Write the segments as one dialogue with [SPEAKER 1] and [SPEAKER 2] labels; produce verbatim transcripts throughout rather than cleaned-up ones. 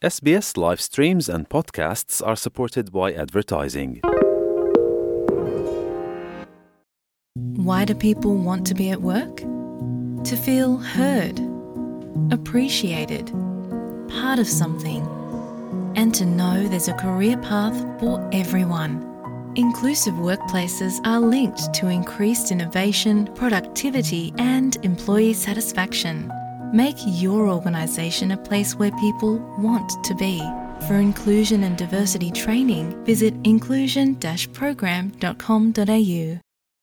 [SPEAKER 1] S B S live streams and podcasts are supported by advertising.
[SPEAKER 2] Why do people want to be at work? To feel heard, appreciated, part of something, and to know there's a career path for everyone. Inclusive workplaces are linked to increased innovation, productivity, and employee satisfaction. Make your organisation a place where people want to be. For inclusion and diversity training, visit inclusion dash program dot com dot a u.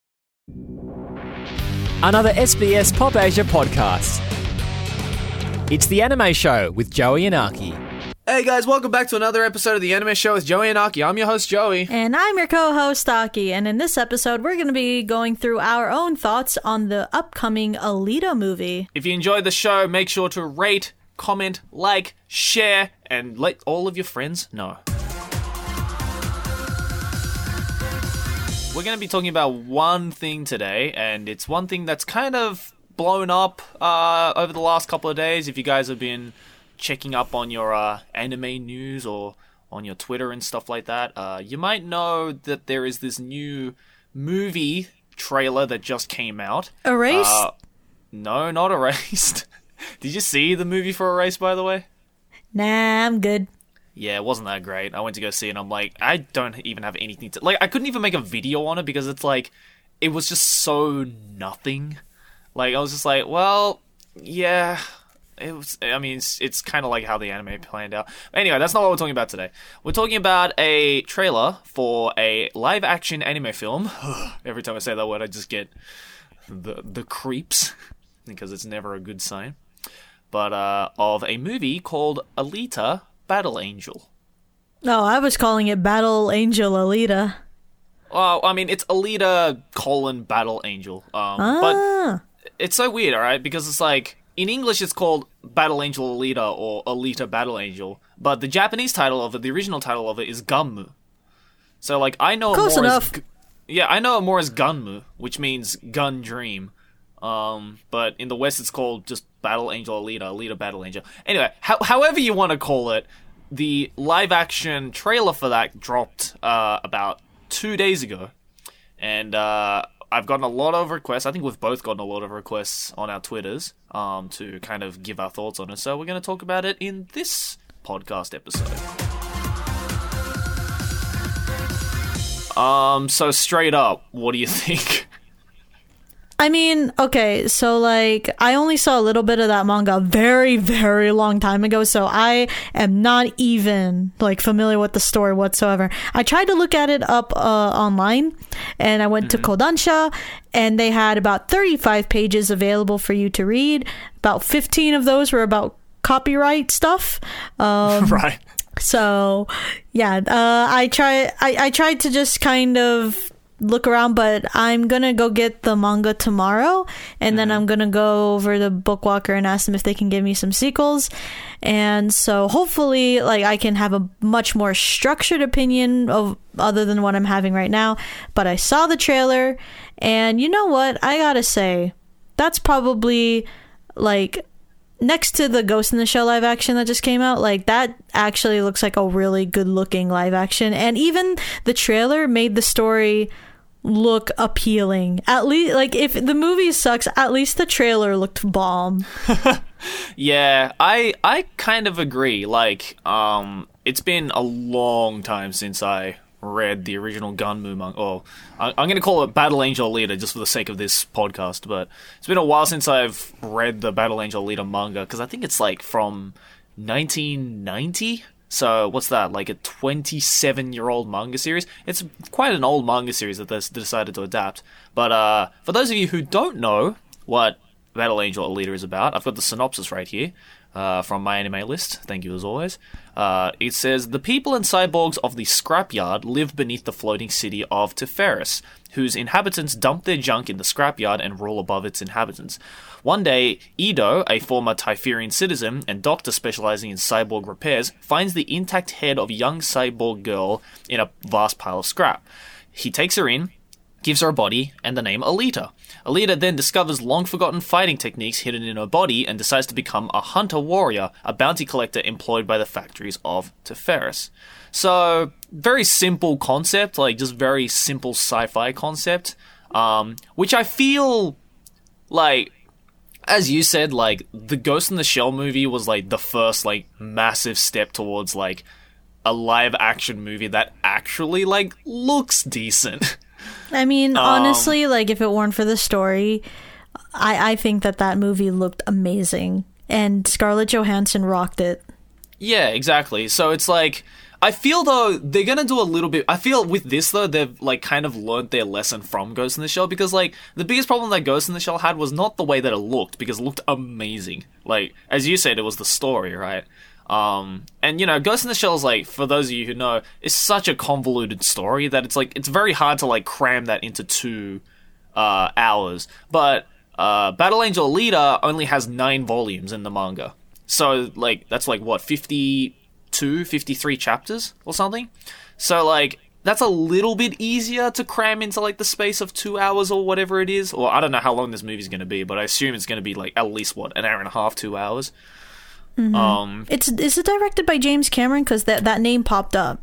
[SPEAKER 3] Another S B S Pop Asia podcast. It's The Anime Show with Joey and Aki.
[SPEAKER 4] Hey guys, welcome back to another episode of The Anime Show with Joey and Aki. I'm your host, Joey.
[SPEAKER 5] And I'm your co-host, Aki. And in this episode, we're going to be going through our own thoughts on the upcoming Alita movie.
[SPEAKER 4] If you enjoyed the show, make sure to rate, comment, like, share, and let all of your friends know. We're going to be talking about one thing today, and it's one thing that's kind of blown up uh, over the last couple of days. If you guys have been checking up on your uh, anime news or on your Twitter and stuff like that, uh, you might know that there is this new movie trailer that just came out.
[SPEAKER 5] Erased?
[SPEAKER 4] Uh, no, not Erased. Did you see the movie for Erased, by the way?
[SPEAKER 5] Nah, I'm good.
[SPEAKER 4] Yeah, it wasn't that great. I went to go see it and I'm like, I don't even have anything to... Like, I couldn't even make a video on it because it's like, it was just so nothing. Like, I was just like, well, yeah... It was, I mean, it's, it's kind of like how the anime planned out. Anyway, that's not what we're talking about today. We're talking about a trailer for a live-action anime film. Every time I say that word, I just get the the creeps, because it's never a good sign. But, uh, of a movie called Alita Battle Angel.
[SPEAKER 5] No, I was calling it Battle Angel Alita.
[SPEAKER 4] Well, I mean, it's Alita colon Battle Angel. Um,
[SPEAKER 5] ah.
[SPEAKER 4] But it's so weird, alright? Because it's like... In English, it's called Battle Angel Alita or Alita Battle Angel, but the Japanese title of it, the original title of it, is Gunmu. So, like, I know
[SPEAKER 5] Close
[SPEAKER 4] it more
[SPEAKER 5] enough.
[SPEAKER 4] as... Yeah, I know it more as Gunmu, which means Gun Dream. Um, but in the West, it's called just Battle Angel Alita, Alita Battle Angel. Anyway, ho- however you want to call it, the live-action trailer for that dropped uh, about two days ago. And, uh... I've gotten a lot of requests. I think we've both gotten a lot of requests on our Twitters um, to kind of give our thoughts on it. So we're going to talk about it in this podcast episode. Um. So straight up, what do you think?
[SPEAKER 5] I mean, okay, so like, I only saw a little bit of that manga a very, very long time ago, so I am not even, like, familiar with the story whatsoever. I tried to look at it up uh, online, and I went mm-hmm. to Kodansha, and they had about thirty-five pages available for you to read. About fifteen of those were about copyright stuff. Um,
[SPEAKER 4] right.
[SPEAKER 5] So, yeah, uh, I, try, I, I tried to just kind of... look around, but I'm gonna go get the manga tomorrow, and mm-hmm. then I'm gonna go over to Bookwalker and ask them if they can give me some sequels. And so hopefully, like, I can have a much more structured opinion of other than what I'm having right now. But I saw the trailer, and you know what? I gotta say, that's probably like next to the Ghost in the Shell live action that just came out, like, that actually looks like a really good looking live action. And even the trailer made the story look appealing. At least, like, if the movie sucks, at least the trailer looked bomb.
[SPEAKER 4] Yeah, I I kind of agree. Like, um, it's been a long time since I read the original Gunmu manga. Oh, I, I'm going to call it Battle Angel Alita just for the sake of this podcast, but it's been a while since I've read the Battle Angel Alita manga, because I think it's, like, from nineteen ninety? So, what's that, like a twenty-seven-year-old manga series? It's quite an old manga series that they decided to adapt. But uh, for those of you who don't know what Battle Angel Alita is about, I've got the synopsis right here uh, from my anime list. Thank you as always. Uh, it says, the people and cyborgs of the scrapyard live beneath the floating city of Teferis, whose inhabitants dump their junk in the scrapyard and rule above its inhabitants. One day, Ido, a former Typherian citizen and doctor specializing in cyborg repairs, finds the intact head of a young cyborg girl in a vast pile of scrap. He takes her in, gives her a body and the name Alita. Alita then discovers long-forgotten fighting techniques hidden in her body and decides to become a hunter-warrior, a bounty collector employed by the factories of Teferis. So, very simple concept, like just very simple sci-fi concept, um, which I feel like, as you said, like the Ghost in the Shell movie was like the first like massive step towards like a live-action movie that actually like looks decent.
[SPEAKER 5] I mean,
[SPEAKER 4] Um,
[SPEAKER 5] honestly, like if it weren't for the story, I I think that that movie looked amazing, and Scarlett Johansson rocked it.
[SPEAKER 4] Yeah, exactly. So it's like, I feel though they're gonna do a little bit. I feel with this though they've like kind of learned their lesson from Ghost in the Shell, because like the biggest problem that Ghost in the Shell had was not the way that it looked, because it looked amazing. Like as you said, it was the story, right? Um, and you know, Ghost in the Shell is like, for those of you who know, is such a convoluted story that it's like it's very hard to like cram that into two uh, hours. But uh, Battle Angel Alita only has nine volumes in the manga, so like that's like what fifty-two, fifty-three chapters or something. So like that's a little bit easier to cram into like the space of two hours or whatever it is. Or I don't know how long this movie's going to be, but I assume it's going to be like at least what an hour and a half, two hours.
[SPEAKER 5] Mm-hmm.
[SPEAKER 4] Um,
[SPEAKER 5] it's is it directed by James Cameron? Because that that name popped up.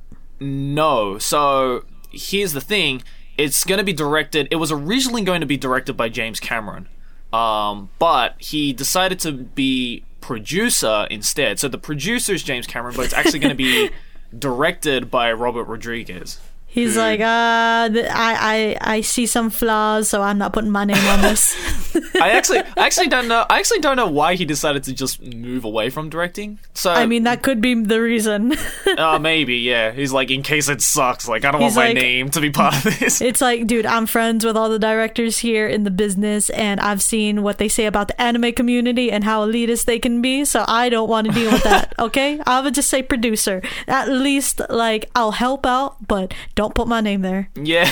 [SPEAKER 4] No. So here's the thing: it's going to be directed. It was originally going to be directed by James Cameron, um, but he decided to be producer instead. So the producer is James Cameron, but it's actually going to be directed by Robert Rodriguez.
[SPEAKER 5] He's who, like, uh, th- I, I, I see some flaws, so I'm not putting my name on this.
[SPEAKER 4] I actually, I actually don't know. I actually don't know why he decided to just move away from directing. So
[SPEAKER 5] I mean, that could be the reason.
[SPEAKER 4] uh, maybe, yeah. He's like, in case it sucks, like I don't
[SPEAKER 5] He's
[SPEAKER 4] want my
[SPEAKER 5] like,
[SPEAKER 4] name to be part of this.
[SPEAKER 5] It's like, dude, I'm friends with all the directors here in the business, and I've seen what they say about the anime community and how elitist they can be. So I don't want to deal with that. Okay, I would just say producer. At least, like, I'll help out, but don't put my name there.
[SPEAKER 4] Yeah,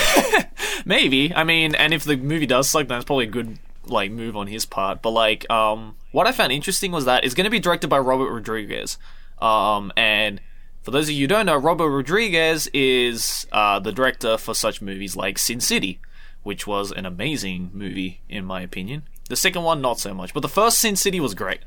[SPEAKER 4] maybe. I mean, and if the movie does suck, then it's probably a good like move on his part. But like, um, what I found interesting was that it's going to be directed by Robert Rodriguez. Um, and for those of you who don't know, Robert Rodriguez is uh, the director for such movies like Sin City, which was an amazing movie in my opinion. The second one, not so much, but the first Sin City was great.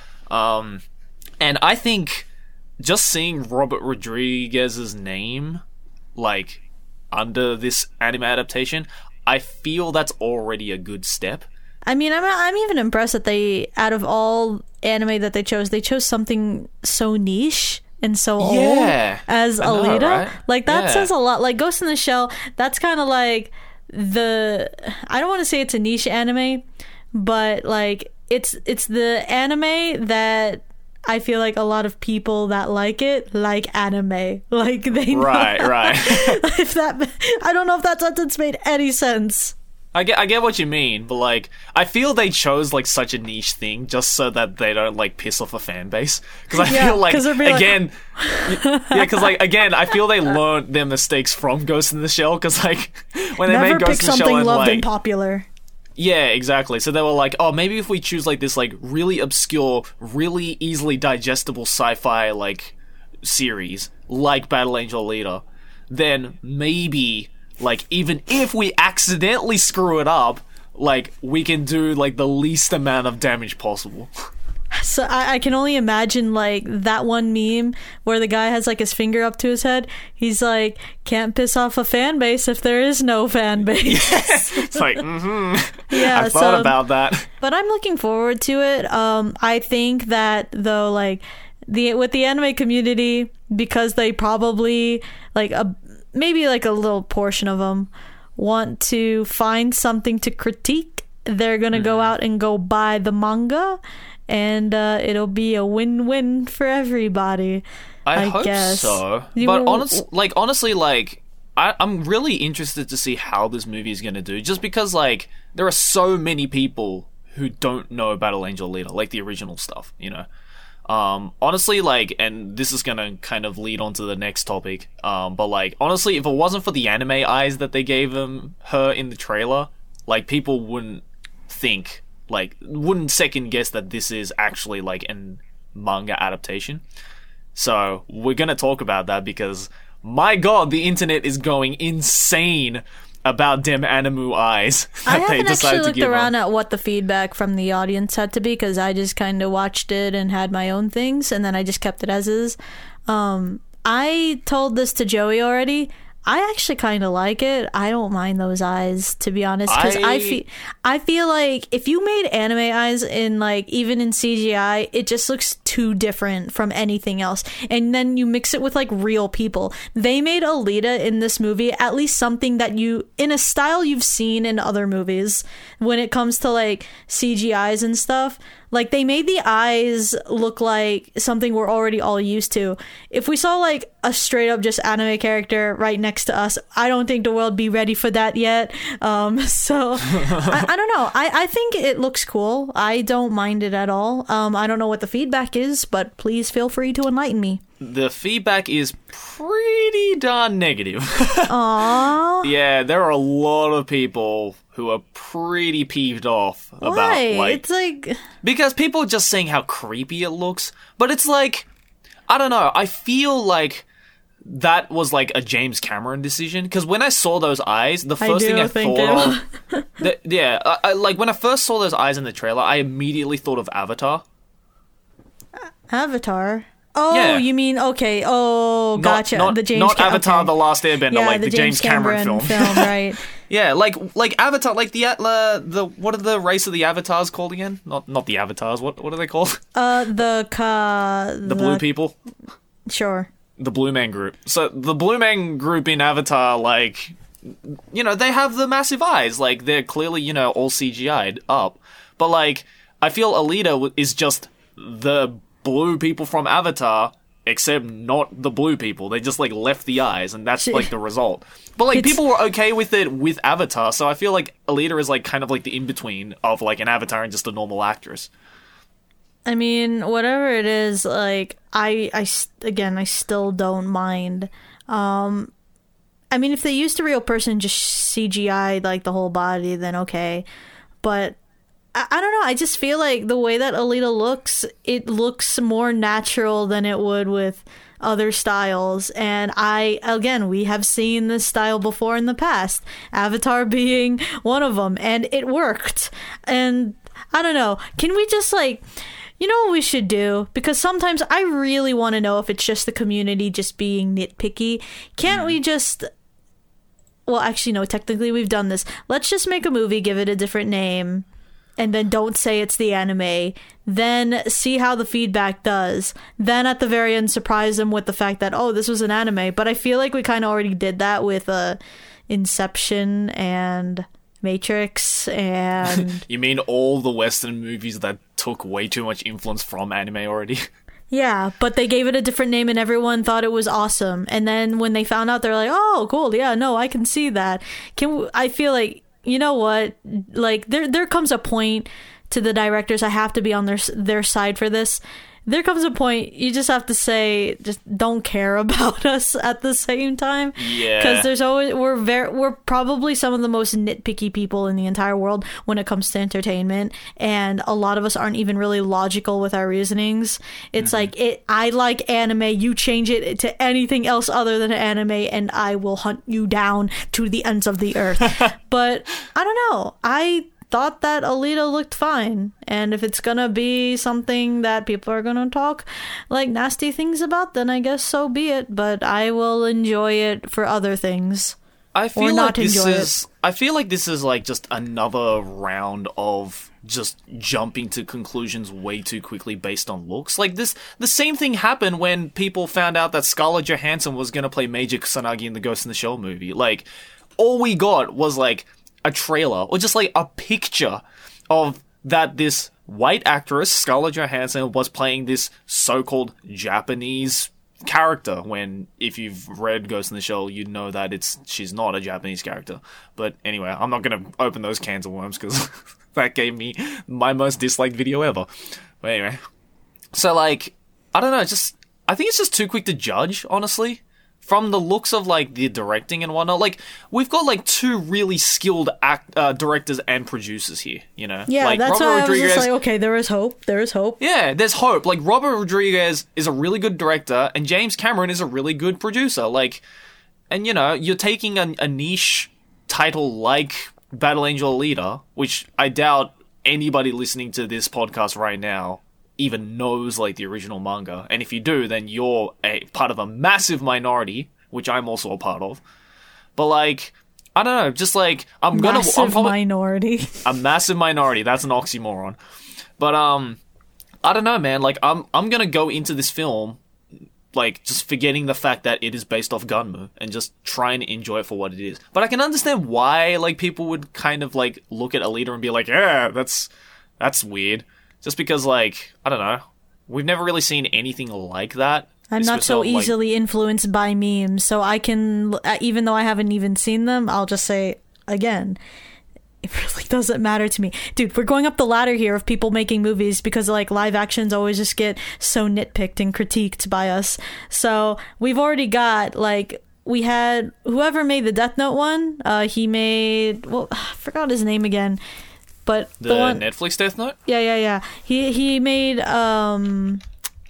[SPEAKER 4] Um, and I think just seeing Robert Rodriguez's name, like, under this anime adaptation, I feel that's already a good step.
[SPEAKER 5] I mean, I'm I'm even impressed that they, out of all anime that they chose, they chose something so niche and so
[SPEAKER 4] yeah,
[SPEAKER 5] old as
[SPEAKER 4] I know,
[SPEAKER 5] Alita.
[SPEAKER 4] right?
[SPEAKER 5] Like, that
[SPEAKER 4] Yeah.
[SPEAKER 5] says a lot. Like, Ghost in the Shell, that's kind of like the... I don't want to say it's a niche anime, but, like, it's it's the anime that... I feel like a lot of people that like it like anime. Like they know.
[SPEAKER 4] Right, right.
[SPEAKER 5] If that, I don't know if that sentence made any sense.
[SPEAKER 4] I get, I get what you mean, but like, I feel they chose like such a niche thing just so that they don't like piss off a fan base. Because I
[SPEAKER 5] Yeah,
[SPEAKER 4] feel like
[SPEAKER 5] 'cause they'll be like-
[SPEAKER 4] again, yeah, because like again, I feel they learned their mistakes from Ghost in the Shell. Because like when they
[SPEAKER 5] Never
[SPEAKER 4] made
[SPEAKER 5] pick
[SPEAKER 4] Ghost in the Shell,
[SPEAKER 5] something
[SPEAKER 4] and
[SPEAKER 5] loved
[SPEAKER 4] like,
[SPEAKER 5] and popular.
[SPEAKER 4] yeah, exactly. So they were like, oh, maybe if we choose like this like really obscure, really easily digestible sci-fi like series like Battle Angel Alita, then maybe like even if we accidentally screw it up, like we can do like the least amount of damage possible.
[SPEAKER 5] So I, I can only imagine like that one meme where the guy has like his finger up to his head. He's like, can't piss off a fan base if there is no fan base.
[SPEAKER 4] It's like, mm-hmm.
[SPEAKER 5] Yeah,
[SPEAKER 4] I thought
[SPEAKER 5] so-
[SPEAKER 4] about that.
[SPEAKER 5] But I'm looking forward to it. Um, I think that though, like the with the anime community, because they probably like a maybe like a little portion of them want to find something to critique. They're gonna mm. go out and go buy the manga, and uh, it'll be a win-win for everybody.
[SPEAKER 4] I,
[SPEAKER 5] I
[SPEAKER 4] hope
[SPEAKER 5] guess.
[SPEAKER 4] so.
[SPEAKER 5] You
[SPEAKER 4] But
[SPEAKER 5] will-
[SPEAKER 4] honest, like honestly, like I, I'm really interested to see how this movie is going to do. Just because, like, there are so many people who don't know Battle Angel Alita, like the original stuff. You know, um, honestly, like, and this is going to kind of lead on to the next topic. Um, but like, honestly, if it wasn't for the anime eyes that they gave him her in the trailer, like, people wouldn't think, like, wouldn't second guess that this is actually like an manga adaptation. So we're gonna talk about that because, my god, the internet is going insane about them Animu eyes
[SPEAKER 5] I
[SPEAKER 4] that they
[SPEAKER 5] haven't
[SPEAKER 4] decided
[SPEAKER 5] actually
[SPEAKER 4] to
[SPEAKER 5] looked
[SPEAKER 4] give
[SPEAKER 5] around
[SPEAKER 4] them.
[SPEAKER 5] at what the feedback from the audience had to be, because I just kind of watched it and had my own things, and then I just kept it as is. Um, I told this to Joey already. I actually kind of like it. I don't mind those eyes, to be honest, because I,
[SPEAKER 4] I-
[SPEAKER 5] feel I feel like if you made anime eyes in like even in C G I, it just looks too different from anything else. And then you mix it with like real people. They made Alita in this movie at least something that you in a style you've seen in other movies when it comes to like C G Is and stuff. Like, they made the eyes look like something we're already all used to. If we saw, like, a straight-up just anime character right next to us, I don't think the world be ready for that yet. Um, so, I, I don't know. I, I think it looks cool. I don't mind it at all. Um, I don't know what the feedback is, but please feel free to enlighten me.
[SPEAKER 4] The feedback is pretty darn negative.
[SPEAKER 5] Aww.
[SPEAKER 4] Yeah, there are a lot of people who are pretty peeved off about,
[SPEAKER 5] Why?
[SPEAKER 4] like...
[SPEAKER 5] It's like...
[SPEAKER 4] Because people are just saying how creepy it looks, but it's like... I don't know, I feel like that was like a James Cameron decision, because when I saw those eyes, the
[SPEAKER 5] I
[SPEAKER 4] first
[SPEAKER 5] do
[SPEAKER 4] thing I
[SPEAKER 5] think
[SPEAKER 4] thought
[SPEAKER 5] it
[SPEAKER 4] of... the, yeah, I, I, like when I first saw those eyes in the trailer, I immediately thought of Avatar.
[SPEAKER 5] Avatar? Oh,
[SPEAKER 4] Yeah.
[SPEAKER 5] you mean, okay. Oh, gotcha.
[SPEAKER 4] Not,
[SPEAKER 5] the James
[SPEAKER 4] not
[SPEAKER 5] Cam-
[SPEAKER 4] Avatar:
[SPEAKER 5] okay.
[SPEAKER 4] The Last Airbender,
[SPEAKER 5] Yeah,
[SPEAKER 4] like the, James Cameron, film.
[SPEAKER 5] right?
[SPEAKER 4] Yeah, like like Avatar, like the uh, the what are the race of the avatars called again? Not not the avatars. What what are they called?
[SPEAKER 5] Uh, the ca-
[SPEAKER 4] The blue people,
[SPEAKER 5] Sure.
[SPEAKER 4] the Blue Man Group. So the Blue Man Group in Avatar, like, you know, they have the massive eyes. Like, they're clearly, you know, all C G I'd up. But like, I feel Alita w- is just the blue people from Avatar, except not the blue people. They just like left the eyes, and that's like the result. But like,
[SPEAKER 5] It's-
[SPEAKER 4] people were okay with it with Avatar, so I feel like Alita is like kind of like the in between of like an Avatar and just a normal actress.
[SPEAKER 5] I mean, whatever it is, like, I, I, s- again, I still don't mind. Um, I mean, if they used a real person, just C G I'd like the whole body, then okay. But I, I don't know. I just feel like the way that Alita looks, it looks more natural than it would with other styles. And I, again, we have seen this style before in the past, Avatar being one of them, and it worked. And I don't know. Can we just like, you know what we should do? Because sometimes I really want to know if it's just the community just being nitpicky. Can't we just... Well, actually, no, technically we've done this. Let's just make a movie, give it a different name, and then don't say it's the anime. Then see how the feedback does. Then at the very end, surprise them with the fact that, oh, this was an anime. But I feel like we kind of already did that with uh, Inception and Matrix and...
[SPEAKER 4] You mean all the Western movies that took way too much influence from anime already?
[SPEAKER 5] Yeah, but they gave it a different name and everyone thought it was awesome. And then when they found out, they're like, oh, cool. Yeah, no, I can see that. Can w- I feel like, you know what? Like, there there comes a point to the directors. I have to be on their their side for this. There comes a point you just have to say, just don't care about us at the same time.
[SPEAKER 4] Yeah.
[SPEAKER 5] Because there's always, we're very, we're probably some of the most nitpicky people in the entire world when it comes to entertainment. And a lot of us aren't even really logical with our reasonings. It's
[SPEAKER 4] Mm-hmm.
[SPEAKER 5] like, it, I like anime, you change it to anything else other than anime, and I will hunt you down to the ends of the earth. But I don't know. I thought that Alita looked fine, and if it's gonna be something that people are gonna talk like nasty things about, then I guess so be it, but I will enjoy it for other things.
[SPEAKER 4] I feel
[SPEAKER 5] not
[SPEAKER 4] like this
[SPEAKER 5] enjoy it.
[SPEAKER 4] is I feel like this is like just another round of just jumping to conclusions way too quickly based on looks. Like this the same thing happened when people found out that Scarlett Johansson was going to play Major Kusanagi in the Ghost in the Shell movie. Like, all we got was like a trailer or just like a picture of that this white actress, Scarlett Johansson, was playing this so-called Japanese character, when if you've read Ghost in the Shell, you know that it's she's not a Japanese character. But anyway, I'm not going to open those cans of worms because that gave me my most disliked video ever. But anyway, so like, I don't know, just I think it's just too quick to judge, honestly. From the looks of, like, the directing and whatnot, like, we've got, like, two really skilled act, uh, directors and producers here, you know?
[SPEAKER 5] Yeah,
[SPEAKER 4] like,
[SPEAKER 5] that's
[SPEAKER 4] Robert
[SPEAKER 5] why I was
[SPEAKER 4] Rodriguez,
[SPEAKER 5] just like, okay, there is hope, there is hope.
[SPEAKER 4] yeah, there's hope. Like, Robert Rodriguez is a really good director, and James Cameron is a really good producer. Like, and, you know, you're taking a, a niche title like Battle Angel Alita, which I doubt anybody listening to this podcast right now even knows like the original manga, and if you do, then you're a part of a massive minority, which I'm also a part of. But like, I don't know, just like I'm gonna
[SPEAKER 5] Massive
[SPEAKER 4] I'm probably,
[SPEAKER 5] minority.
[SPEAKER 4] a massive minority. That's an oxymoron. But um, I don't know, man. Like I'm I'm gonna go into this film like just forgetting the fact that it is based off Gunmu and just trying to enjoy it for what it is. But I can understand why like people would kind of like look at Alita and be like, yeah, that's that's weird. Just because like I don't know, we've never really seen anything like that.
[SPEAKER 5] I'm
[SPEAKER 4] It's
[SPEAKER 5] not
[SPEAKER 4] just
[SPEAKER 5] so
[SPEAKER 4] sort of, like-
[SPEAKER 5] easily influenced by memes, so I can, uh, even though I haven't even seen them, I'll just say again, it really doesn't matter to me. Dude, we're going up the ladder here of people making movies because like live actions always just get so nitpicked and critiqued by us. So we've already got like, we had whoever made the Death Note one, uh, he made, well, I forgot his name again, but
[SPEAKER 4] the,
[SPEAKER 5] the one,
[SPEAKER 4] Netflix Death Note.
[SPEAKER 5] yeah, yeah, yeah. He, he made, um...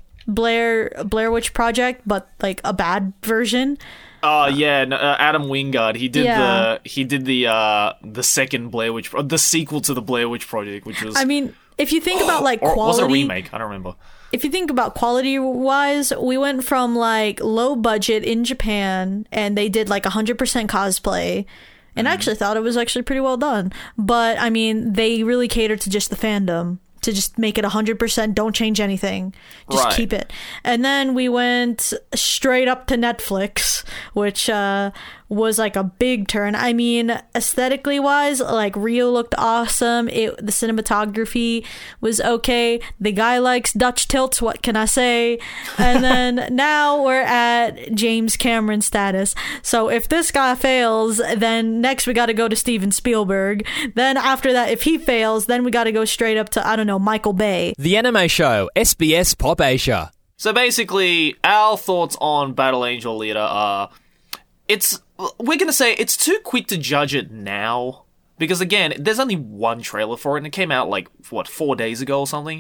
[SPEAKER 5] Blair Blair Witch Project, but like a bad version.
[SPEAKER 4] Oh yeah, no, uh, Adam Wingard. He did
[SPEAKER 5] Yeah.
[SPEAKER 4] the he did the uh the second Blair Witch, Pro- the sequel to the Blair Witch Project, which was
[SPEAKER 5] I mean, if you think about like
[SPEAKER 4] or was
[SPEAKER 5] quality,
[SPEAKER 4] it a remake? I don't remember.
[SPEAKER 5] if you think about quality wise, we went from like low budget in Japan, and they did like one hundred percent cosplay. And I actually thought it was actually pretty well done. But I mean, they really catered to just the fandom. To just make it one hundred percent, don't change anything. Just
[SPEAKER 4] Right.
[SPEAKER 5] keep it. And then we went straight up to Netflix, which uh, was like a big turn. I mean, aesthetically wise, like Rio looked awesome. It, the cinematography was okay. The guy likes Dutch tilts, what can I say? And then now we're at James Cameron status. So if this guy fails, then next we got to go to Steven Spielberg. Then after that, if he fails, then we got to go straight up to, I don't know, Michael Bay.
[SPEAKER 3] The Anime Show, S B S Pop Asia.
[SPEAKER 4] So basically, our thoughts on Battle Angel Alita are, it's we're gonna say it's too quick to judge it now because again, there's only one trailer for it and it came out like what four days ago or something.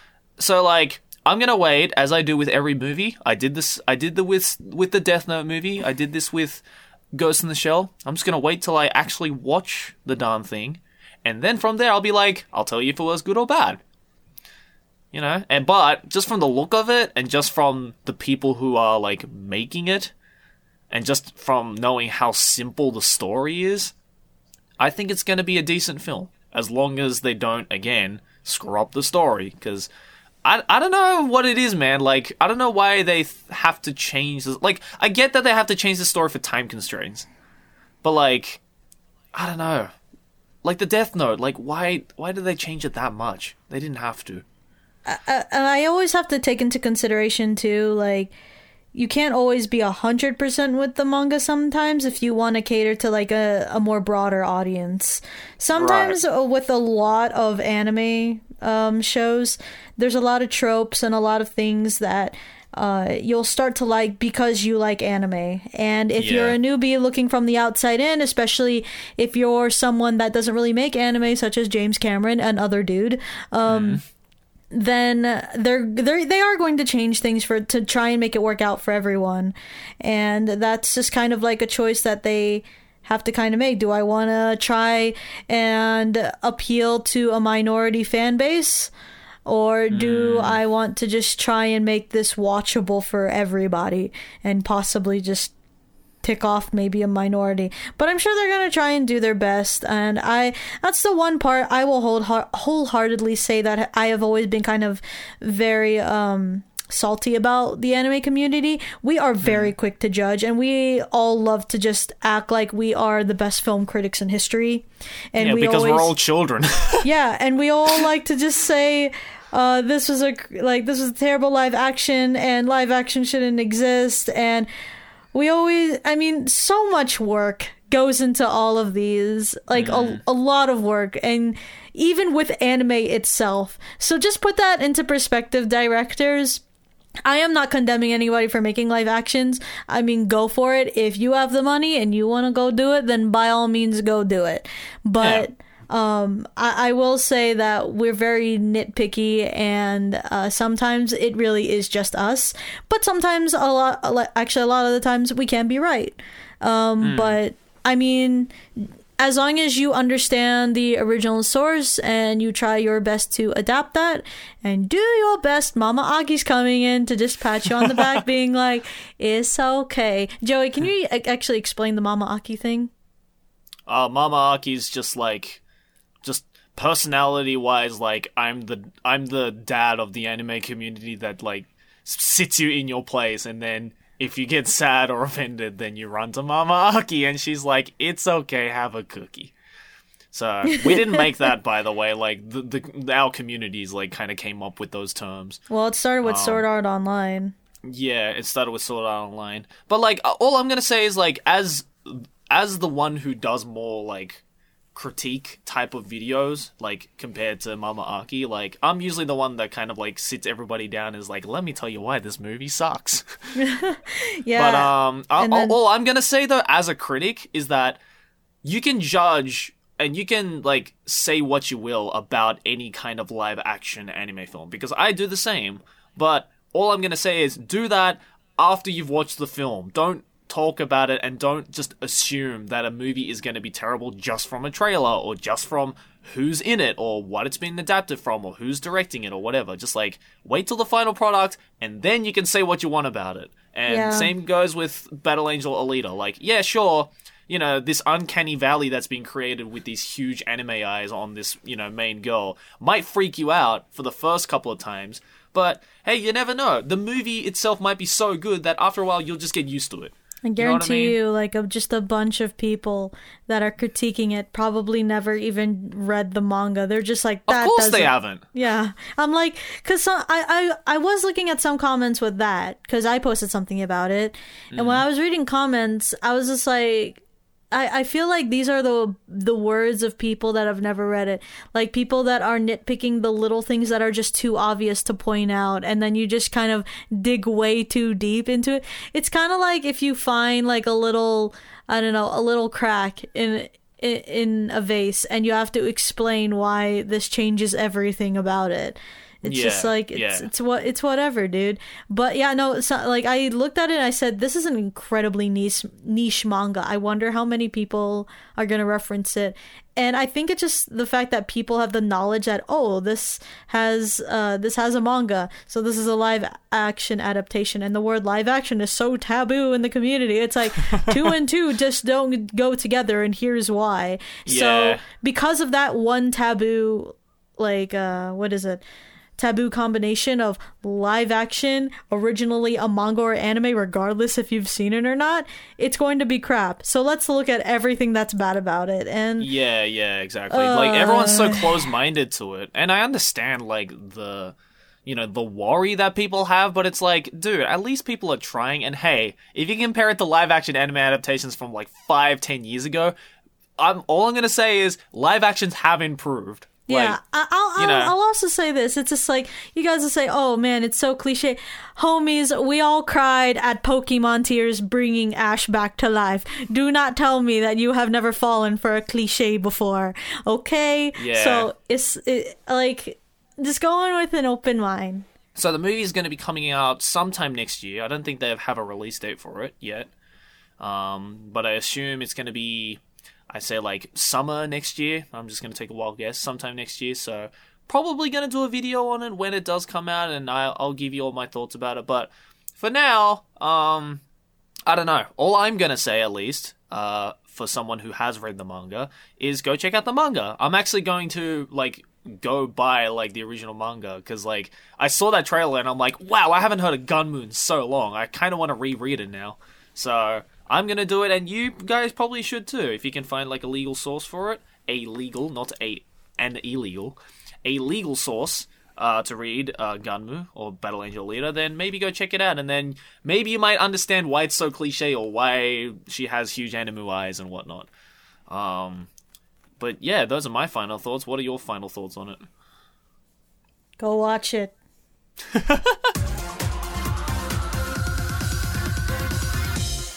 [SPEAKER 4] So like, I'm gonna wait, as I do with every movie. I did this. I did the with with the Death Note movie. I did this with Ghost in the Shell. I'm just gonna wait till I actually watch the darn thing, and then from there I'll be like, I'll tell you if it was good or bad. You know, and but just from the look of it, and just from the people who are like making it, and just from knowing how simple the story is, I think it's going to be a decent film, as long as they don't again screw up the story. Because I I don't know what it is, man. Like I don't know why they th- have to change this. Like I get that they have to change the story for time constraints, but like I don't know, like the Death Note. Like why why did they change it that much? They didn't have to.
[SPEAKER 5] And I always have to take into consideration too, like, you can't always be a hundred percent with the manga sometimes if you want to cater to like a, a more broader audience. Sometimes
[SPEAKER 4] Right.
[SPEAKER 5] with a lot of anime um, shows, there's a lot of tropes and a lot of things that uh, you'll start to like because you like anime. And if you're
[SPEAKER 4] Yeah.
[SPEAKER 5] a newbie looking from the outside in, especially if you're someone that doesn't really make anime, such as James Cameron and other dude, um, then they're they they are going to change things for to try and make it work out for everyone, and that's just kind of like a choice that they have to kind of make. Do I want to try and appeal to a minority fan base, or do I want to just try and make this watchable for everybody and possibly just tick off maybe a minority? But I'm sure they're going to try and do their best, and I that's the one part I will hold wholeheartedly say that I have always been kind of very um salty about the anime community. We are very quick to judge, and we all love to just act like we are the best film critics in history, and
[SPEAKER 4] Yeah,
[SPEAKER 5] we
[SPEAKER 4] because
[SPEAKER 5] always
[SPEAKER 4] we're all children.
[SPEAKER 5] yeah, and we all like to just say, uh, this was a like this was a terrible live action, and live action shouldn't exist, and we always, I mean, so much work goes into all of these, like a, a lot of work, and even with anime itself. So just put that into perspective, directors. I am not condemning anybody for making live actions. I mean, go for it. If you have the money and you want to go do it, then by all means go do it. But um, I, I will say that we're very nitpicky, and uh, sometimes it really is just us. But sometimes, a lot, a lot- actually, a lot of the times we can be right. Um, But I mean, as long as you understand the original source and you try your best to adapt that and do your best, Mama Aki's coming in to just pat you on the back being like, it's okay. Joey, can you actually explain the Mama Aki thing?
[SPEAKER 4] Uh, Mama Aki's just like, just personality-wise, like, I'm the I'm the dad of the anime community that, like, sits you in your place, and then if you get sad or offended, then you run to Mama Aki, and she's like, it's okay, have a cookie. So, we didn't make that, by the way. Like, the, the our communities, like, kind of came up with those terms.
[SPEAKER 5] Well, it started with
[SPEAKER 4] Um,
[SPEAKER 5] Sword Art Online.
[SPEAKER 4] Yeah, it started with Sword Art Online. But, like, all I'm gonna say is, like, as as the one who does more, like, critique type of videos, like, compared to Mama Aki, like, I'm usually the one that kind of, like, sits everybody down and is like, let me tell you why this movie sucks.
[SPEAKER 5] Yeah.
[SPEAKER 4] But, um, I,
[SPEAKER 5] and then-
[SPEAKER 4] all I'm gonna say, though, as a critic, is that you can judge and you can, like, say what you will about any kind of live-action anime film, because I do the same, but all I'm gonna say is, do that after you've watched the film. Don't talk about it, and don't just assume that a movie is going to be terrible just from a trailer, or just from who's in it, or what it's been adapted from, or who's directing it, or whatever. Just, like, wait till the final product, and then you can say what you want about it. And
[SPEAKER 5] Yeah.
[SPEAKER 4] same goes with Battle Angel Alita. Like, yeah, sure, you know, this uncanny valley that's been created with these huge anime eyes on this, you know, main girl might freak you out for the first couple of times, but hey, you never know. The movie itself might be so good that after a while you'll just get used to it.
[SPEAKER 5] I
[SPEAKER 4] You know what I
[SPEAKER 5] guarantee
[SPEAKER 4] mean?
[SPEAKER 5] you, like, of just a bunch of people that are critiquing it probably never even read the manga. They're just like, that
[SPEAKER 4] Of course
[SPEAKER 5] doesn't...
[SPEAKER 4] they haven't.
[SPEAKER 5] Yeah. I'm like, because I, I, I was looking at some comments with that, because I posted something about it. And
[SPEAKER 4] Mm-hmm.
[SPEAKER 5] when I was reading comments, I was just like, I, I feel like these are the the words of people that have never read it. Like, people that are nitpicking the little things that are just too obvious to point out, and then you just kind of dig way too deep into it. It's kind of like if you find, like, a little, I don't know, a little crack in in, in a vase, and you have to explain why this changes everything about it. It's
[SPEAKER 4] Yeah,
[SPEAKER 5] just like, it's
[SPEAKER 4] yeah.
[SPEAKER 5] it's what it's whatever, dude. But yeah, no, so, like, I looked at it and I said, this is an incredibly niche niche manga. I wonder how many people are gonna reference it. And I think it's just the fact that people have the knowledge that, oh, this has uh this has a manga, so this is a live action adaptation, and the word live action is so taboo in the community. It's like two and two just don't go together, and here's why.
[SPEAKER 4] Yeah.
[SPEAKER 5] So because of that one taboo, like, uh what is it? taboo combination of live action, originally a manga or anime, regardless if you've seen it or not, it's going to be crap. So let's look at everything that's bad about it. And
[SPEAKER 4] Yeah, yeah, exactly. like, everyone's so close-minded to it. And I understand, like, the, you know, the worry that people have, but it's like, dude, at least people are trying. And hey, if you compare it to live-action anime adaptations from, like, five, ten years ago, I'm all I'm gonna say is live actions have improved.
[SPEAKER 5] yeah,
[SPEAKER 4] Like,
[SPEAKER 5] I- I'll,
[SPEAKER 4] you
[SPEAKER 5] I'll,
[SPEAKER 4] know.
[SPEAKER 5] I'll also say this. It's just like, you guys will say, oh man, it's so cliche. Homies, we all cried at Pokemon Tears bringing Ash back to life. Do not tell me that you have never fallen for a cliche before, okay?
[SPEAKER 4] Yeah.
[SPEAKER 5] So it's it, like, just go in with an open mind.
[SPEAKER 4] So the movie is going to be coming out sometime next year. I don't think they have a release date for it yet. Um, but I assume it's going to be, I say, like, summer next year. I'm just going to take a wild guess. Sometime next year. So probably going to do a video on it when it does come out, and I'll, I'll give you all my thoughts about it. But for now, um, I don't know. All I'm going to say, at least, uh, for someone who has read the manga, is go check out the manga. I'm actually going to, like, go buy, like, the original manga, because, like, I saw that trailer and I'm like, wow, I haven't heard of Gunmu in so long. I kind of want to reread it now. So I'm gonna do it, and you guys probably should too, if you can find, like, a legal source for it. A legal, not a an illegal. A legal source uh, to read uh, Gunmu or Battle Angel Alita, then maybe go check it out, and then maybe you might understand why it's so cliche, or why she has huge anime eyes and whatnot. Um, but yeah, those are my final thoughts. What are your final thoughts on it?
[SPEAKER 5] Go watch it.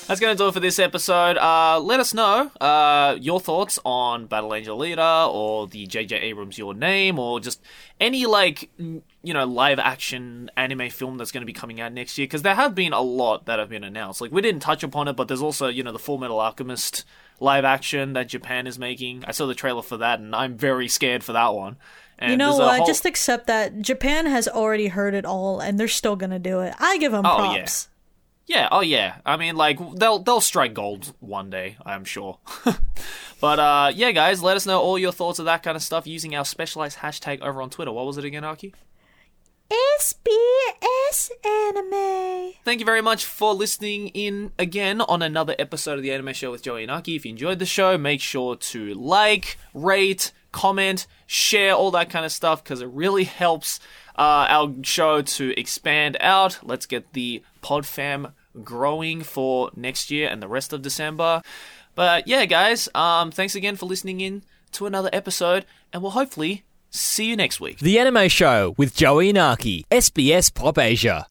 [SPEAKER 4] That's going to do it for this episode. Uh, let us know uh, your thoughts on Battle Angel Alita or the J J Abrams Your Name or just any, like, you know, live-action anime film that's going to be coming out next year, because there have been a lot that have been announced. Like, we didn't touch upon it, but there's also, you know, the Full Metal Alchemist live-action that Japan is making. I saw the trailer for that, and I'm very scared for that one. And
[SPEAKER 5] you know
[SPEAKER 4] there's a
[SPEAKER 5] what?
[SPEAKER 4] whole-
[SPEAKER 5] Just accept that Japan has already heard it all, and they're still gonna do it. I give them
[SPEAKER 4] Oh,
[SPEAKER 5] props.
[SPEAKER 4] Yeah, oh yeah. I mean, like, they'll they'll strike gold one day, I'm sure. But, uh, yeah, guys, let us know all your thoughts of that kind of stuff using our specialized hashtag over on Twitter. What was it again, Aki?
[SPEAKER 5] S B S Anime.
[SPEAKER 4] Thank you very much for listening in again on another episode of the Anime Show with Joey and Aki. If you enjoyed the show, make sure to like, rate, comment, share, all that kind of stuff, because it really helps uh, our show to expand out. Let's get the pod fam growing for next year and the rest of December. But yeah, guys, um, thanks again for listening in to another episode, and we'll hopefully see you next week.
[SPEAKER 3] The Anime Show with Joey and Aki, S B S Pop Asia.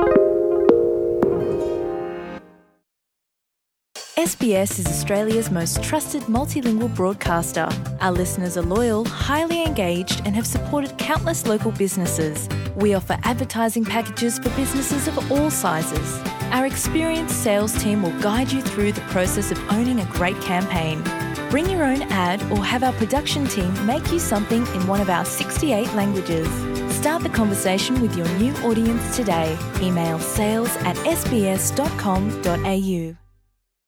[SPEAKER 2] S B S is Australia's most trusted multilingual broadcaster. Our listeners are loyal, highly engaged, and have supported countless local businesses. We offer advertising packages for businesses of all sizes. Our experienced sales team will guide you through the process of owning a great campaign. Bring your own ad or have our production team make you something in one of our sixty-eight languages. Start the conversation with your new audience today. Email sales at s b s dot com dot a u.